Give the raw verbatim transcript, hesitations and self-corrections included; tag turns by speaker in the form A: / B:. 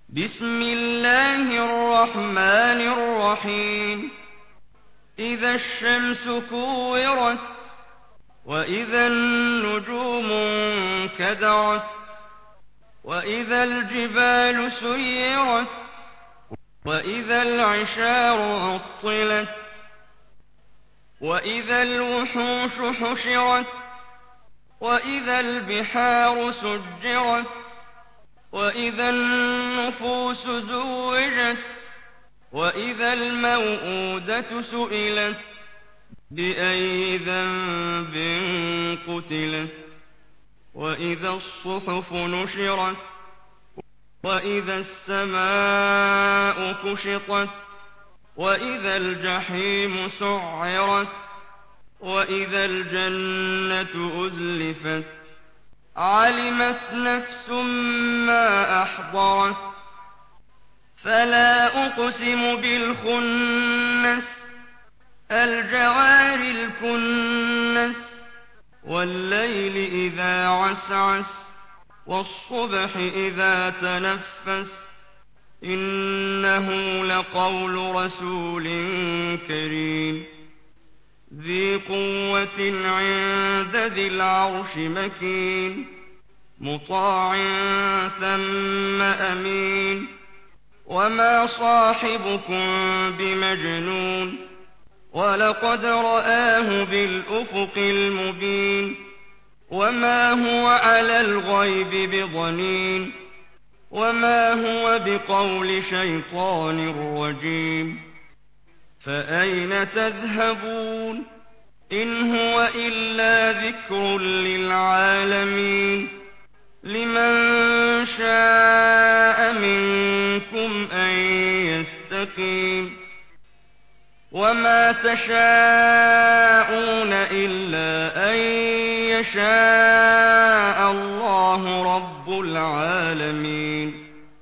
A: بسم الله الرحمن الرحيم إذا الشمس كورت وإذا النجوم انكدرت وإذا الجبال سيرت وإذا العشار عطلت وإذا الوحوش حشرت وإذا البحار سجرت وإذا النفوس زوجت وإذا الموءودة سئلت بأي ذنب قتلت وإذا الصحف نشرت وإذا السماء كشطت وإذا الجحيم سعرت وإذا الجنة أزلفت علمت نفس ما أحضرت فلا أقسم بالخنس الجوار الكنس والليل إذا عسعس والصبح إذا تنفس إنه لقول رسول كريم ذي قوة عند ذي العرش مكين مطاع ثم أمين وما صاحبكم بمجنون ولقد رآه بالأفق المبين وما هو على الغيب بضنين وما هو بقول شيطان رجيم فأين تذهبون إن هو إلا ذكر للعالمين لمن شاء منكم أن يستقيم وما تشاءون إلا أن يشاء